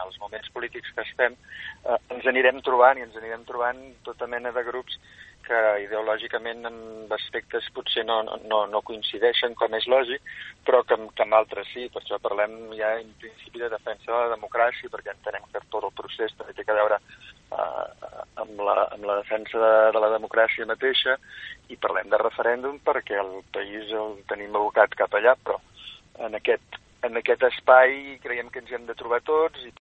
els moments polítics que estem, ens anirem trobant i ens anirem trobant tota mena de grups que ideològicament en aspectes potser no coincideixen, com és lògic, però que amb altres sí. Per això parlem ja en principi de defensa de la democràcia, perquè entenem que tot el procés també té a veure amb la defensa de la democràcia mateixa, i parlem de referèndum perquè el país el tenim abocat cap allà, però en aquest espai creiem que ens hi hem de trobar tots i